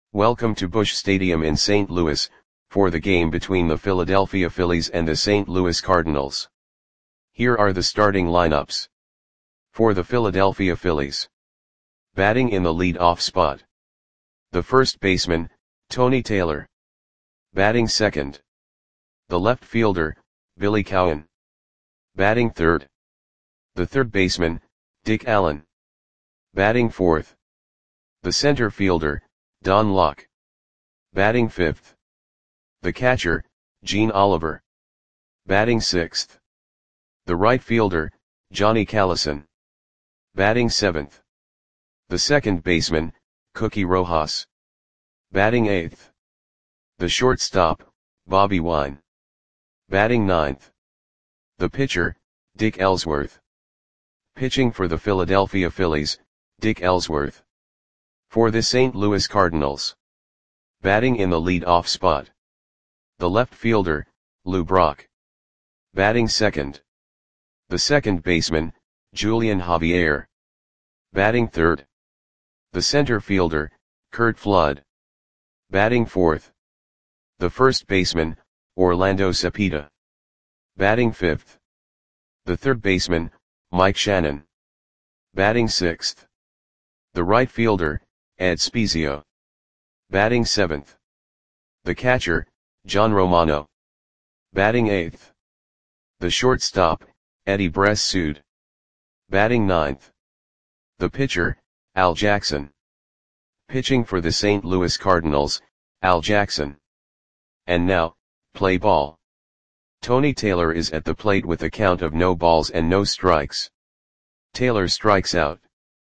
Welcome to Busch Stadium in St. Louis, for the game between the Philadelphia Phillies and the St. Louis Cardinals. Here are the starting lineups. For the Philadelphia Phillies. Batting in the lead-off spot. The first baseman, Tony Taylor. Batting second. The left fielder, Billy Cowan. Batting third. The third baseman, Dick Allen. Batting fourth. The center fielder, Don Locke. Batting fifth. The catcher, Gene Oliver. Batting sixth. The right fielder, Johnny Callison. Batting seventh. The second baseman, Cookie Rojas. Batting eighth. The shortstop, Bobby Wine. Batting ninth. The pitcher, Dick Ellsworth. Pitching for the Philadelphia Phillies, Dick Ellsworth. For the St. Louis Cardinals. Batting in the lead-off spot. The left fielder, Lou Brock. Batting second. The second baseman, Julian Javier. Batting third. The center fielder, Curt Flood. Batting fourth. The first baseman, Orlando Cepeda. Batting fifth. The third baseman, Mike Shannon. Batting sixth. The right fielder, Ed Spiezio. Batting seventh. The catcher, John Romano. Batting eighth. The shortstop, Eddie Bress-Sood. Batting ninth. The pitcher, Al Jackson. Pitching for the St. Louis Cardinals, Al Jackson. And now, play ball. Tony Taylor is at the plate with a count of no balls and no strikes. Taylor strikes out.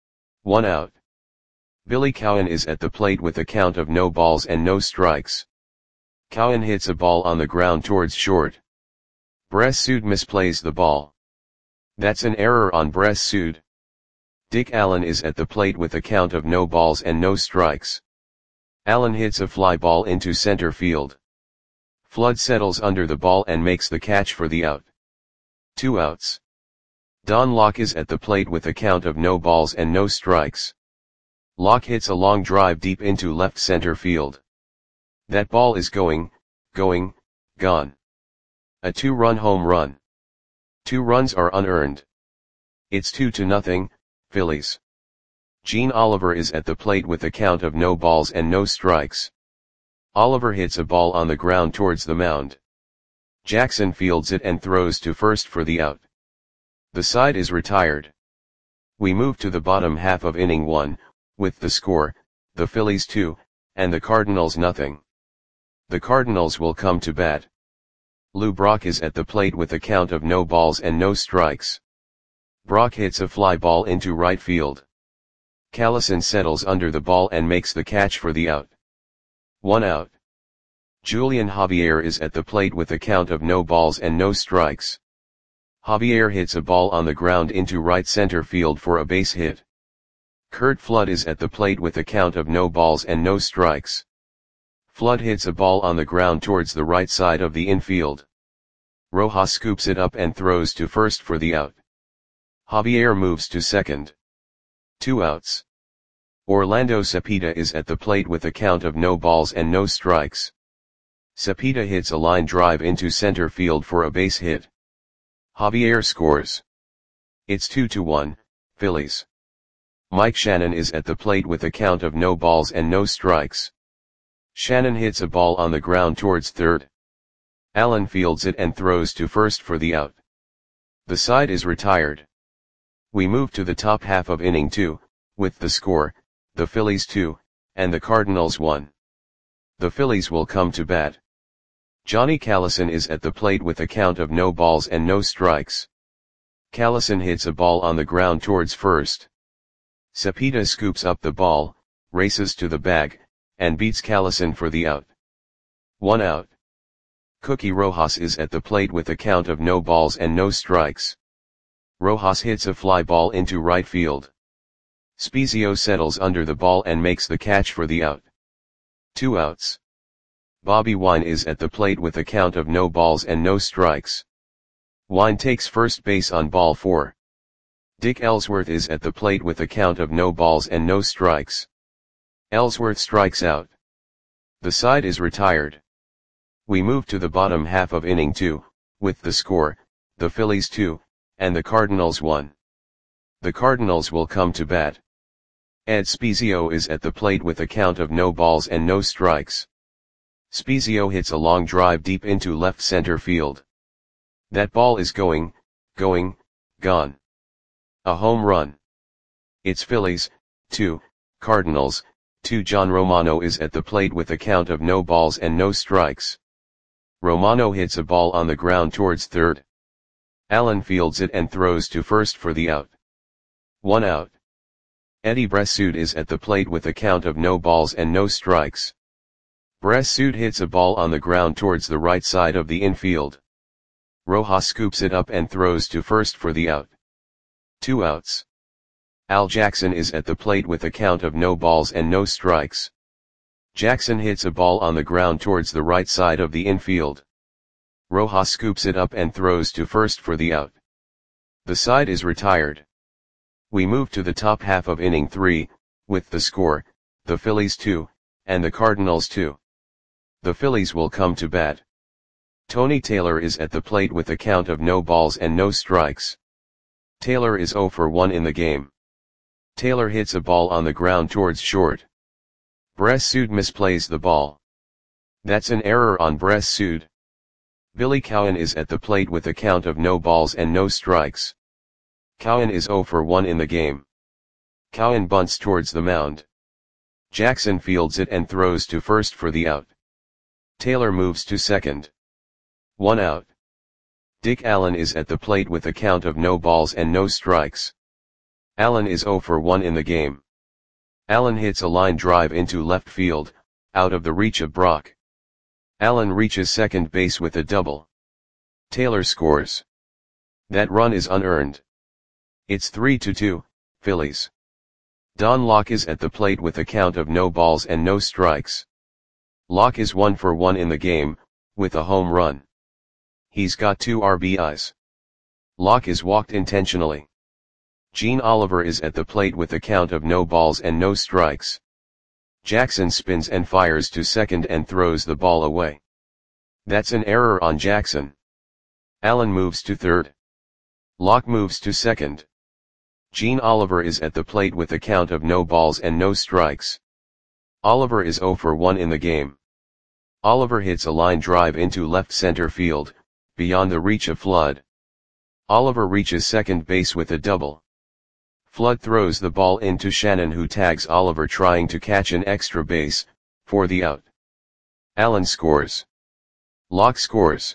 1 out. Billy Cowan is at the plate with a count of no balls and no strikes. Cowan hits a ball on the ground towards short. Bress-Sood misplays the ball. That's an error on Bress-Sood. Dick Allen is at the plate with a count of no balls and no strikes. Allen hits a fly ball into center field. Flood settles under the ball and makes the catch for the out. 2 outs. Don Locke is at the plate with a count of no balls and no strikes. Locke hits a long drive deep into left center field. That ball is gone. A 2-run home run. 2 runs are unearned. It's 2-0, Phillies. Gene Oliver is at the plate with a count of no balls and no strikes. Oliver hits a ball on the ground towards the mound. Jackson fields it and throws to first for the out. The side is retired. We move to the bottom half of inning 1, with the score, the Phillies 2, and the Cardinals nothing. The Cardinals will come to bat. Lou Brock is at the plate with a count of no balls and no strikes. Brock hits a fly ball into right field. Callison settles under the ball and makes the catch for the out. 1 out. Julian Javier is at the plate with a count of no balls and no strikes. Javier hits a ball on the ground into right center field for a base hit. Curt Flood is at the plate with a count of no balls and no strikes. Flood hits a ball on the ground towards the right side of the infield. Rojas scoops it up and throws to first for the out. Javier moves to second. 2 outs. Orlando Cepeda is at the plate with a count of no balls and no strikes. Cepeda hits a line drive into center field for a base hit. Javier scores. It's 2-1, Phillies. Mike Shannon is at the plate with a count of no balls and no strikes. Shannon hits a ball on the ground towards third. Allen fields it and throws to first for the out. The side is retired. We move to the top half of inning 2, with the score, the Phillies 2, and the Cardinals 1. The Phillies will come to bat. Johnny Callison is at the plate with a count of no balls and no strikes. Callison hits a ball on the ground towards first. Cepeda scoops up the ball, races to the bag, and beats Callison for the out. 1 out. Cookie Rojas is at the plate with a count of no balls and no strikes. Rojas hits a fly ball into right field. Spiezio settles under the ball and makes the catch for the out. 2 outs. Bobby Wine is at the plate with a count of no balls and no strikes. Wine takes first base on ball 4. Dick Ellsworth is at the plate with a count of no balls and no strikes. Ellsworth strikes out. The side is retired. We move to the bottom half of inning 2, with the score, the Phillies 2, and the Cardinals 1. The Cardinals will come to bat. Ed Spiezio is at the plate with a count of no balls and no strikes. Spiezio hits a long drive deep into left center field. That ball is going, gone. A home run. It's Phillies, 2, Cardinals, 2. John Romano is at the plate with a count of no balls and no strikes. Romano hits a ball on the ground towards third. Allen fields it and throws to first for the out. 1 out. Eddie Bressoud is at the plate with a count of no balls and no strikes. Bressoud hits a ball on the ground towards the right side of the infield. Rojas scoops it up and throws to first for the out. 2 outs. Al Jackson is at the plate with a count of no balls and no strikes. Jackson hits a ball on the ground towards the right side of the infield. Rojas scoops it up and throws to first for the out. The side is retired. We move to the top half of inning 3, with the score, the Phillies 2, and the Cardinals 2. The Phillies will come to bat. Tony Taylor is at the plate with a count of no balls and no strikes. Taylor is 0 for 1 in the game. Taylor hits a ball on the ground towards short. Bressoud misplays the ball. That's an error on Bressoud. Billy Cowan is at the plate with a count of no balls and no strikes. Cowan is 0 for 1 in the game. Cowan bunts towards the mound. Jackson fields it and throws to first for the out. Taylor moves to second. 1 out. Dick Allen is at the plate with a count of no balls and no strikes. Allen is 0 for 1 in the game. Allen hits a line drive into left field, out of the reach of Brock. Allen reaches second base with a double. Taylor scores. That run is unearned. It's 3-2, Phillies. Don Locke is at the plate with a count of no balls and no strikes. Locke is 1 for 1 in the game, with a home run. He's got 2 RBIs. Locke is walked intentionally. Gene Oliver is at the plate with a count of no balls and no strikes. Jackson spins and fires to second and throws the ball away. That's an error on Jackson. Allen moves to third. Locke moves to second. Gene Oliver is at the plate with a count of no balls and no strikes. Oliver is 0 for 1 in the game. Oliver hits a line drive into left center field, beyond the reach of Flood. Oliver reaches second base with a double. Flood throws the ball into Shannon, who tags Oliver trying to catch an extra base, for the out. Allen scores. Locke scores.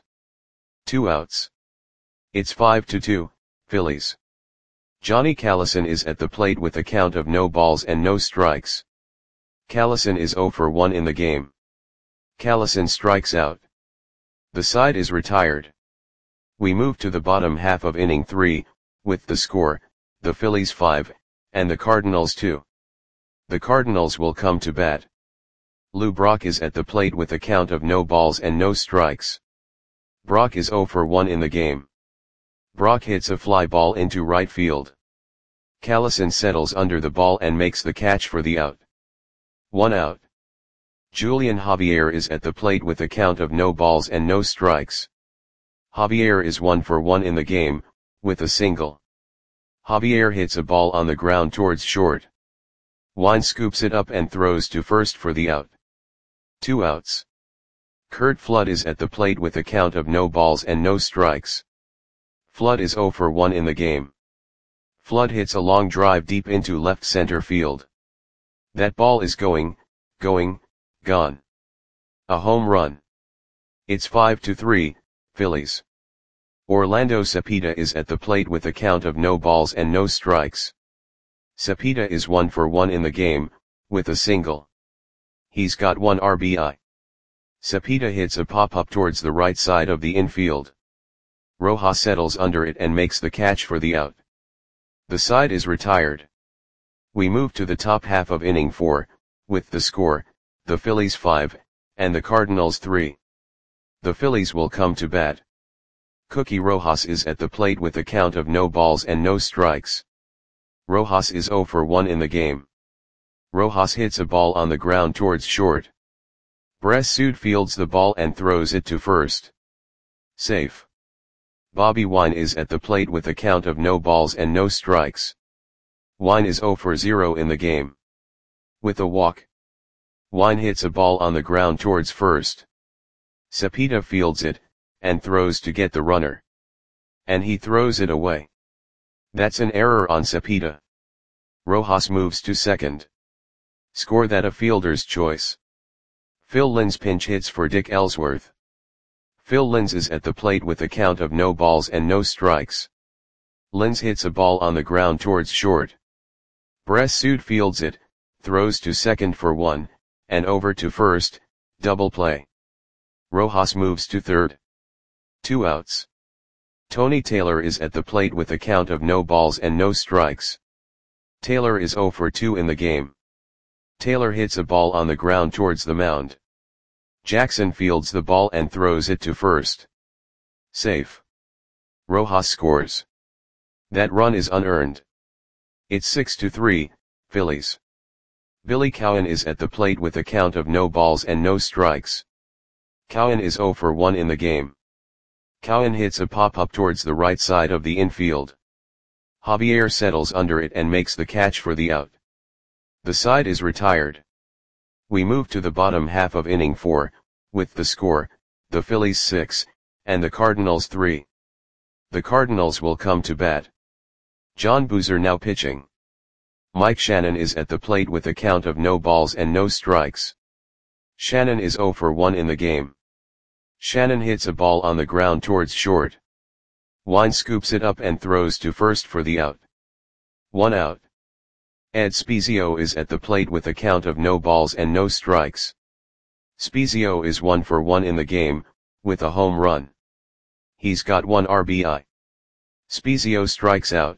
2 outs. It's 5-2, Phillies. Johnny Callison is at the plate with a count of no balls and no strikes. Callison is 0 for 1 in the game. Callison strikes out. The side is retired. We move to the bottom half of inning 3, with the score, the Phillies 5, and the Cardinals 2. The Cardinals will come to bat. Lou Brock is at the plate with a count of no balls and no strikes. Brock is 0 for 1 in the game. Brock hits a fly ball into right field. Callison settles under the ball and makes the catch for the out. 1 out. Julian Javier is at the plate with a count of no balls and no strikes. Javier is 1 for 1 in the game, with a single. Javier hits a ball on the ground towards short. Wine scoops it up and throws to first for the out. 2 outs. Curt Flood is at the plate with a count of no balls and no strikes. Flood is 0 for 1 in the game. Flood hits a long drive deep into left center field. That ball is going, gone. A home run. It's 5-3, Phillies. Orlando Cepeda is at the plate with a count of no balls and no strikes. Cepeda is 1 for 1 in the game, with a single. He's got 1 RBI. Cepeda hits a pop-up towards the right side of the infield. Rojas settles under it and makes the catch for the out. The side is retired. We move to the top half of inning 4, with the score, the Phillies 5, and the Cardinals 3. The Phillies will come to bat. Cookie Rojas is at the plate with a count of no balls and no strikes. Rojas is 0 for 1 in the game. Rojas hits a ball on the ground towards short. Bressoud fields the ball and throws it to first. Safe. Bobby Wine is at the plate with a count of no balls and no strikes. Wine is 0 for 0 in the game. With a walk, Wine hits a ball on the ground towards first. Cepeda fields it, and throws to get the runner. And he throws it away. That's an error on Cepeda. Rojas moves to second. Score that a fielder's choice. Phil Linz pinch hits for Dick Ellsworth. Phil Linz is at the plate with a count of no balls and no strikes. Linz hits a ball on the ground towards short. Bressoud fields it, throws to second for 1, and over to first, double play. Rojas moves to third. 2 outs. Tony Taylor is at the plate with a count of no balls and no strikes. Taylor is 0 for 2 in the game. Taylor hits a ball on the ground towards the mound. Jackson fields the ball and throws it to first. Safe. Rojas scores. That run is unearned. It's 6-3, Phillies. Billy Cowan is at the plate with a count of no balls and no strikes. Cowan is 0 for 1 in the game. Cowan hits a pop-up towards the right side of the infield. Javier settles under it and makes the catch for the out. The side is retired. We move to the bottom half of inning 4, with the score, the Phillies 6, and the Cardinals 3. The Cardinals will come to bat. John Boozer now pitching. Mike Shannon is at the plate with a count of no balls and no strikes. Shannon is 0 for 1 in the game. Shannon hits a ball on the ground towards short. Wine scoops it up and throws to first for the out. 1 out. Ed Spezio is at the plate with a count of no balls and no strikes. Spezio is 1 for 1 in the game, with a home run. He's got 1 RBI. Spezio strikes out.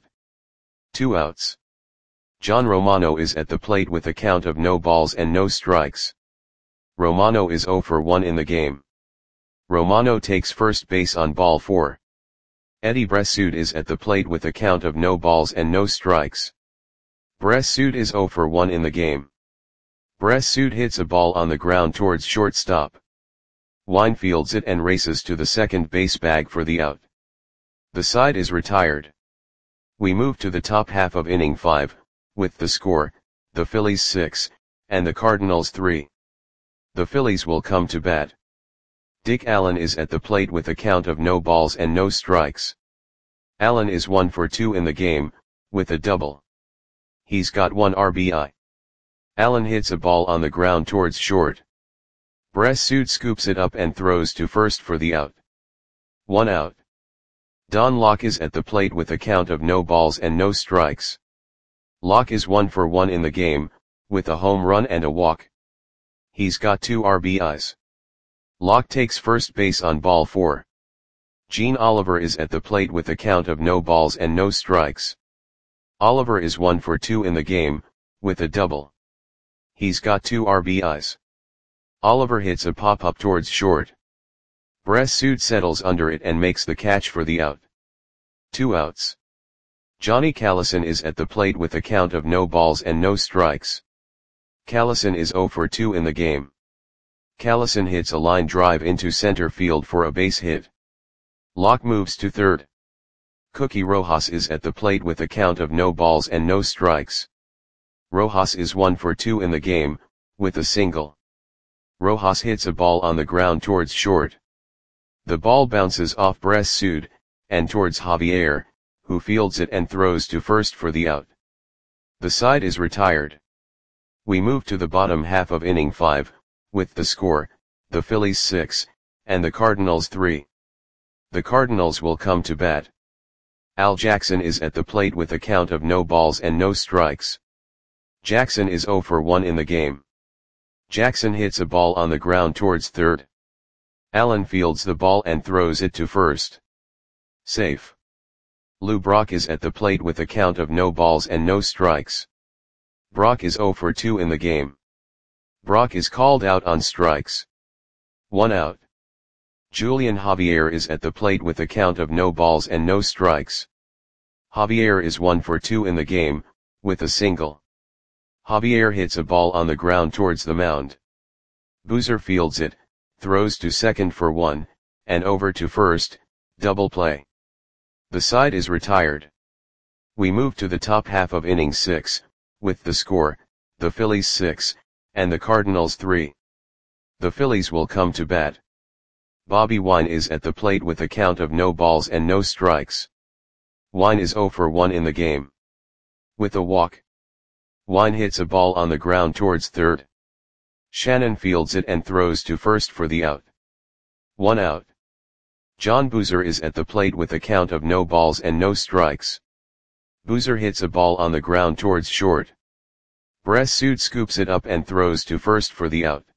2 outs. John Romano is at the plate with a count of no balls and no strikes. Romano is 0 for 1 in the game. Romano takes first base on ball 4. Eddie Bressoud is at the plate with a count of no balls and no strikes. Bressoud is 0 for 1 in the game. Bressoud hits a ball on the ground towards shortstop. Wine fields it and races to the second base bag for the out. The side is retired. We move to the top half of inning 5, with the score, the Phillies 6, and the Cardinals 3. The Phillies will come to bat. Dick Allen is at the plate with a count of no balls and no strikes. Allen is 1 for 2 in the game, with a double. He's got 1 RBI. Allen hits a ball on the ground towards short. Bressoud scoops it up and throws to first for the out. 1 out. Don Locke is at the plate with a count of no balls and no strikes. Locke is 1 for 1 in the game, with a home run and a walk. He's got 2 RBIs. Locke takes first base on ball 4. Gene Oliver is at the plate with a count of no balls and no strikes. Oliver is 1 for 2 in the game, with a double. He's got 2 RBIs. Oliver hits a pop-up towards short. Bressoud settles under it and makes the catch for the out. 2 outs. Johnny Callison is at the plate with a count of no balls and no strikes. Callison is 0 for 2 in the game. Callison hits a line drive into center field for a base hit. Locke moves to third. Cookie Rojas is at the plate with a count of no balls and no strikes. Rojas is 1 for 2 in the game, with a single. Rojas hits a ball on the ground towards short. The ball bounces off Bressoud, and towards Javier, who fields it and throws to first for the out. The side is retired. We move to the bottom half of inning 5, with the score, the Phillies 6, and the Cardinals 3. The Cardinals will come to bat. Al Jackson is at the plate with a count of no balls and no strikes. Jackson is 0 for 1 in the game. Jackson hits a ball on the ground towards third. Allen fields the ball and throws it to first. Safe. Lou Brock is at the plate with a count of no balls and no strikes. Brock is 0 for 2 in the game. Brock is called out on strikes. 1 out. Julian Javier is at the plate with a count of no balls and no strikes. Javier is 1 for 2 in the game, with a single. Javier hits a ball on the ground towards the mound. Boozer fields it, throws to second for 1, and over to first, double play. The side is retired. We move to the top half of inning 6, with the score, the Phillies 6, and the Cardinals 3. The Phillies will come to bat. Bobby Wine is at the plate with a count of no balls and no strikes. Wine is 0 for 1 in the game. With a walk, Wine hits a ball on the ground towards third. Shannon fields it and throws to first for the out. 1 out. John Boozer is at the plate with a count of no balls and no strikes. Boozer hits a ball on the ground towards short. Bressud scoops it up and throws to first for the out.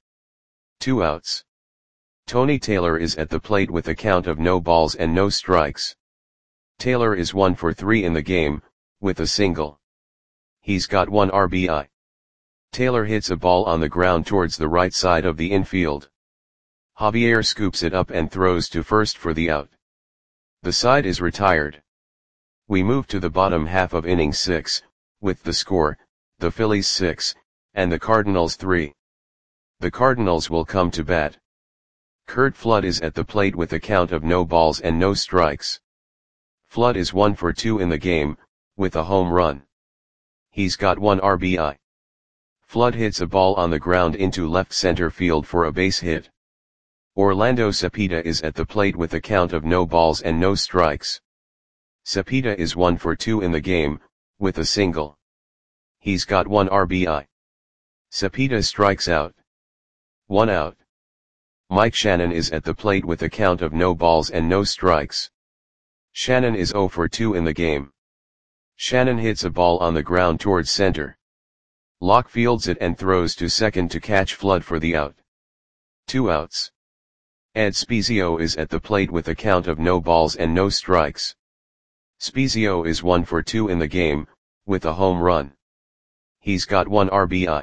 2 outs. Tony Taylor is at the plate with a count of no balls and no strikes. Taylor is 1 for 3 in the game, with a single. He's got 1 RBI. Taylor hits a ball on the ground towards the right side of the infield. Javier scoops it up and throws to first for the out. The side is retired. We move to the bottom half of inning 6, with the score, the Phillies 6, and the Cardinals 3. The Cardinals will come to bat. Curt Flood is at the plate with a count of no balls and no strikes. Flood is 1 for 2 in the game, with a home run. He's got 1 RBI. Flood hits a ball on the ground into left center field for a base hit. Orlando Cepeda is at the plate with a count of no balls and no strikes. Cepeda is 1 for 2 in the game, with a single. He's got 1 RBI. Cepeda strikes out. 1 out. Mike Shannon is at the plate with a count of no balls and no strikes. Shannon is 0 for 2 in the game. Shannon hits a ball on the ground towards center. Locke fields it and throws to second to catch Flood for the out. 2 outs. Ed Spezio is at the plate with a count of no balls and no strikes. Spezio is 1 for 2 in the game, with a home run. He's got 1 RBI.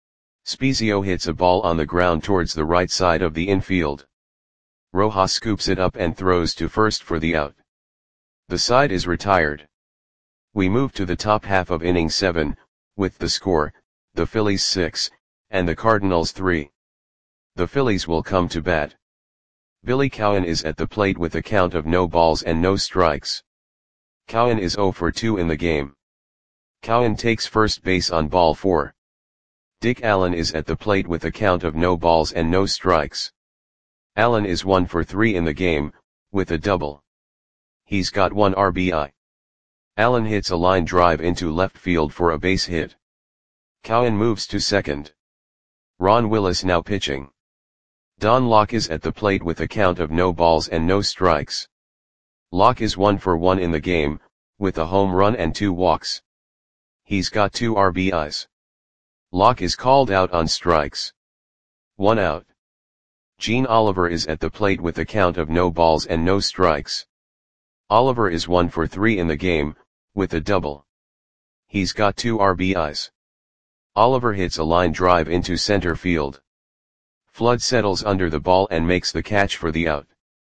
Spezio hits a ball on the ground towards the right side of the infield. Rojas scoops it up and throws to first for the out. The side is retired. We move to the top half of inning 7, with the score, the Phillies 6, and the Cardinals 3. The Phillies will come to bat. Billy Cowan is at the plate with a count of no balls and no strikes. Cowan is 0 for 2 in the game. Cowan takes first base on ball 4. Dick Allen is at the plate with a count of no balls and no strikes. Allen is 1 for 3 in the game, with a double. He's got 1 RBI. Allen hits a line drive into left field for a base hit. Cowan moves to second. Ron Willis now pitching. Don Locke is at the plate with a count of no balls and no strikes. Locke is 1 for 1 in the game, with a home run and 2 walks. He's got 2 RBIs. Locke is called out on strikes. 1 out. Gene Oliver is at the plate with a count of no balls and no strikes. Oliver is 1 for 3 in the game, with a double. He's got 2 RBIs. Oliver hits a line drive into center field. Flood settles under the ball and makes the catch for the out.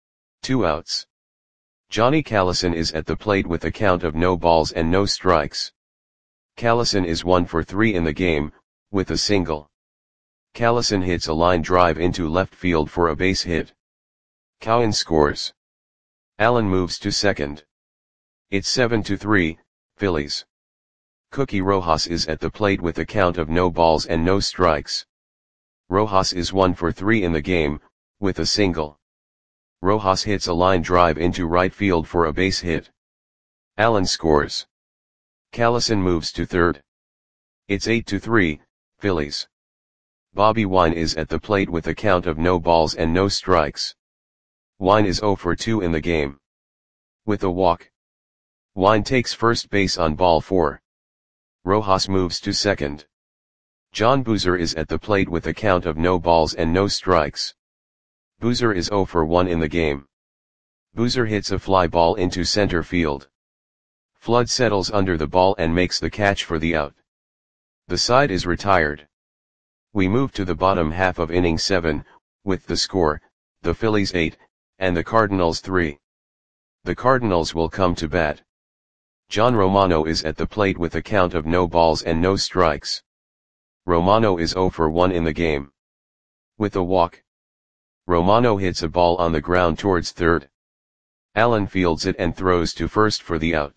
2 outs. Johnny Callison is at the plate with a count of no balls and no strikes. Callison is 1 for 3 in the game, with a single. Callison hits a line drive into left field for a base hit. Cowan scores. Allen moves to second. It's 7-3, Phillies. Cookie Rojas is at the plate with a count of no balls and no strikes. Rojas is 1 for 3 in the game, with a single. Rojas hits a line drive into right field for a base hit. Allen scores. Callison moves to third. It's 8-3, Phillies. Bobby Wine is at the plate with a count of no balls and no strikes. Wine is 0 for 2 in the game. With a walk. Wine takes first base on ball 4. Rojas moves to second. John Boozer is at the plate with a count of no balls and no strikes. Boozer is 0 for 1 in the game. Boozer hits a fly ball into center field. Flood settles under the ball and makes the catch for the out. The side is retired. We move to the bottom half of inning 7, with the score, the Phillies 8, and the Cardinals 3. The Cardinals will come to bat. John Romano is at the plate with a count of no balls and no strikes. Romano is 0 for 1 in the game. With a walk, Romano hits a ball on the ground towards third. Allen fields it and throws to first for the out.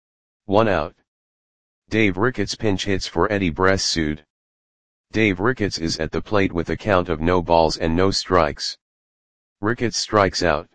1 out. Dave Ricketts pinch hits for Eddie Bressoud. Dave Ricketts is at the plate with a count of no balls and no strikes. Ricketts strikes out.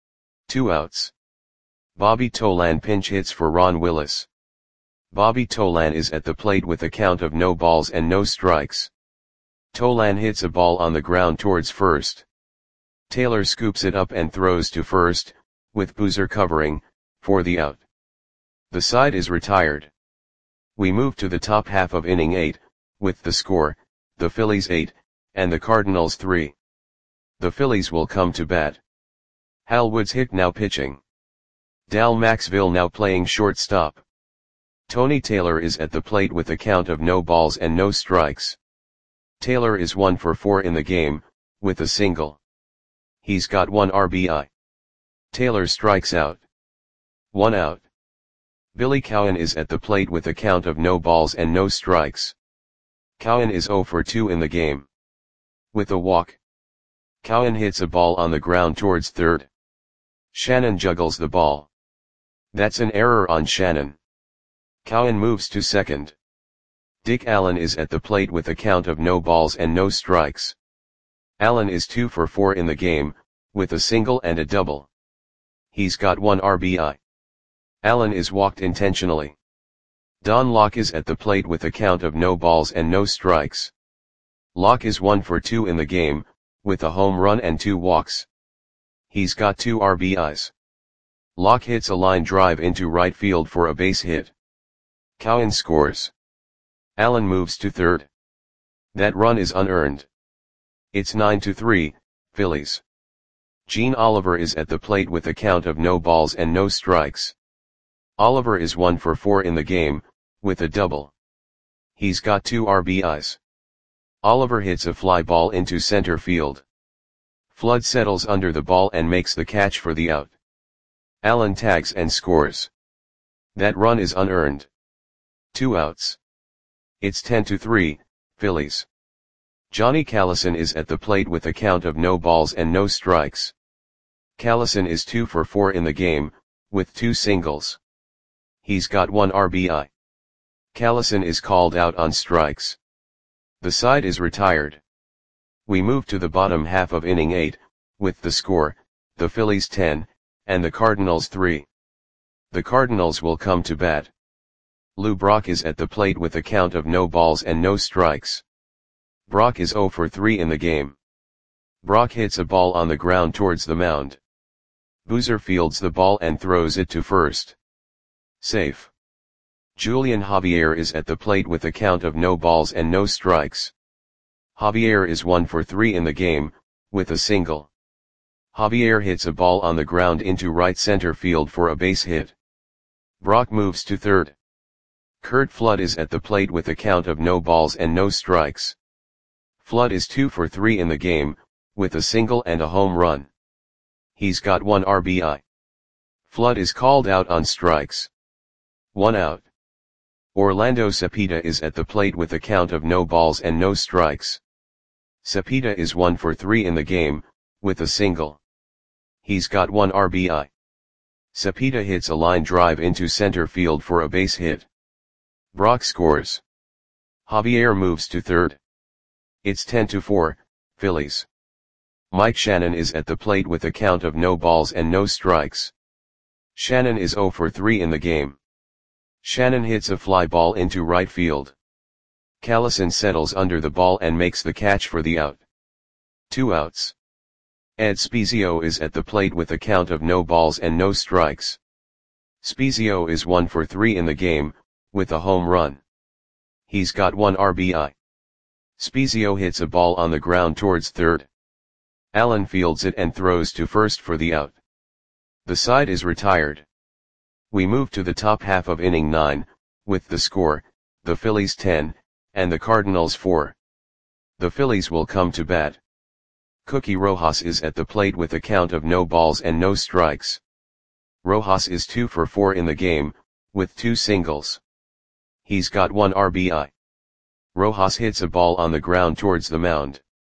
2 outs. Bobby Tolan pinch hits for Ron Willis. Bobby Tolan is at the plate with a count of no balls and no strikes. Tolan hits a ball on the ground towards first. Taylor scoops it up and throws to first, with Boozer covering, for the out. The side is retired. We move to the top half of inning 8, with the score, the Phillies 8, and the Cardinals 3. The Phillies will come to bat. Hal Woods Hick now pitching. Dal Maxville now playing shortstop. Tony Taylor is at the plate with a count of no balls and no strikes. Taylor is 1 for 4 in the game, with a single. He's got 1 RBI. Taylor strikes out. 1 out. Billy Cowan is at the plate with a count of no balls and no strikes. Cowan is 0 for 2 in the game. With a walk, Cowan hits a ball on the ground towards third. Shannon juggles the ball. That's an error on Shannon. Cowan moves to second. Dick Allen is at the plate with a count of no balls and no strikes. Allen is 2 for 4 in the game, with a single and a double. He's got 1 RBI. Allen is walked intentionally. Don Locke is at the plate with a count of no balls and no strikes. Locke is 1 for 2 in the game, with a home run and 2 walks. He's got 2 RBIs. Locke hits a line drive into right field for a base hit. Cowan scores. Allen moves to third. That run is unearned. It's 9-3, Phillies. Gene Oliver is at the plate with a count of no balls and no strikes. Oliver is 1 for 4 in the game, with a double. He's got 2 RBIs. Oliver hits a fly ball into center field. Flood settles under the ball and makes the catch for the out. Allen tags and scores. That run is unearned. 2 outs. It's 10-3, Phillies. Johnny Callison is at the plate with a count of no balls and no strikes. Callison is 2 for 4 in the game, with 2 singles. He's got 1 RBI. Callison is called out on strikes. The side is retired. We move to the bottom half of inning 8, with the score, the Phillies 10, and the Cardinals 3. The Cardinals will come to bat. Lou Brock is at the plate with a count of no balls and no strikes. Brock is 0 for 3 in the game. Brock hits a ball on the ground towards the mound. Boozer fields the ball and throws it to first. Safe. Julian Javier is at the plate with a count of no balls and no strikes. Javier is 1 for 3 in the game, with a single. Javier hits a ball on the ground into right center field for a base hit. Brock moves to third. Curt Flood is at the plate with a count of no balls and no strikes. Flood is 2 for 3 in the game, with a single and a home run. He's got 1 RBI. Flood is called out on strikes. 1 out. Orlando Cepeda is at the plate with a count of no balls and no strikes. Cepeda is 1 for 3 in the game, with a single. He's got 1 RBI. Cepeda hits a line drive into center field for a base hit. Brock scores. Javier moves to third. It's 10-4, Phillies. Mike Shannon is at the plate with a count of no balls and no strikes. Shannon is 0 for 3 in the game. Shannon hits a fly ball into right field. Callison settles under the ball and makes the catch for the out. 2 outs. Ed Spezio is at the plate with a count of no balls and no strikes. Spezio is 1 for 3 in the game, with a home run. He's got 1 RBI. Spezio hits a ball on the ground towards third. Allen fields it and throws to first for the out. The side is retired. We move to the top half of inning 9, with the score, the Phillies 10, and the Cardinals 4. The Phillies will come to bat. Cookie Rojas is at the plate with a count of no balls and no strikes. Rojas is 2 for 4 in the game, with 2 singles. He's got 1 RBI. Rojas hits a ball on the ground towards the mound.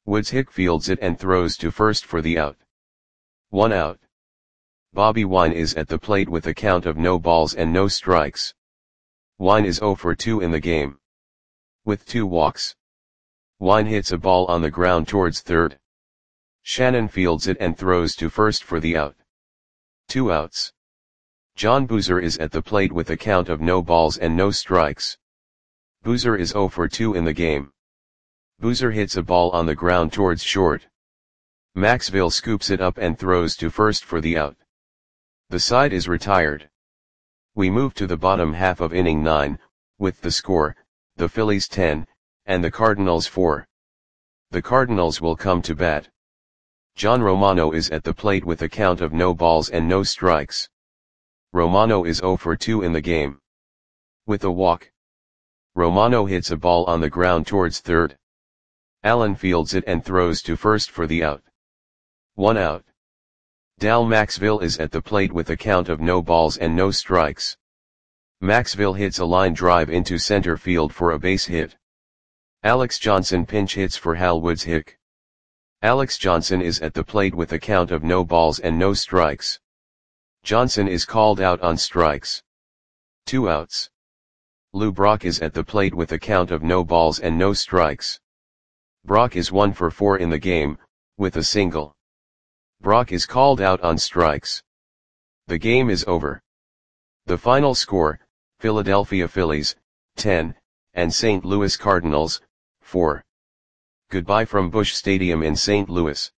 Woods Hick fields it and throws to first for the out. 1 out. Bobby Wine is at the plate with a count of no balls and no strikes. Wine is 0 for 2 in the game. With 2 walks. Wine hits a ball on the ground towards third. Shannon fields it and throws to first for the out. 2 outs. John Boozer is at the plate with a count of no balls and no strikes. Boozer is 0 for 2 in the game. Boozer hits a ball on the ground towards short. Maxville scoops it up and throws to first for the out. The side is retired. We move to the bottom half of inning 9, with the score, the Phillies 10, and the Cardinals 4. The Cardinals will come to bat. John Romano is at the plate with a count of no balls and no strikes. Romano is 0 for 2 in the game. With a walk. Romano hits a ball on the ground towards third. Allen fields it and throws to first for the out. 1 out. Dal Maxville is at the plate with a count of no balls and no strikes. Maxville hits a line drive into center field for a base hit. Alex Johnson pinch hits for Hal Woods Hick. Alex Johnson is at the plate with a count of no balls and no strikes. Johnson is called out on strikes. 2 outs. Lou Brock is at the plate with a count of no balls and no strikes. Brock is 1 for 4 in the game, with a single. Brock is called out on strikes. The game is over. The final score, Philadelphia Phillies, 10, and St. Louis Cardinals, 4. Goodbye from Busch Stadium in St. Louis.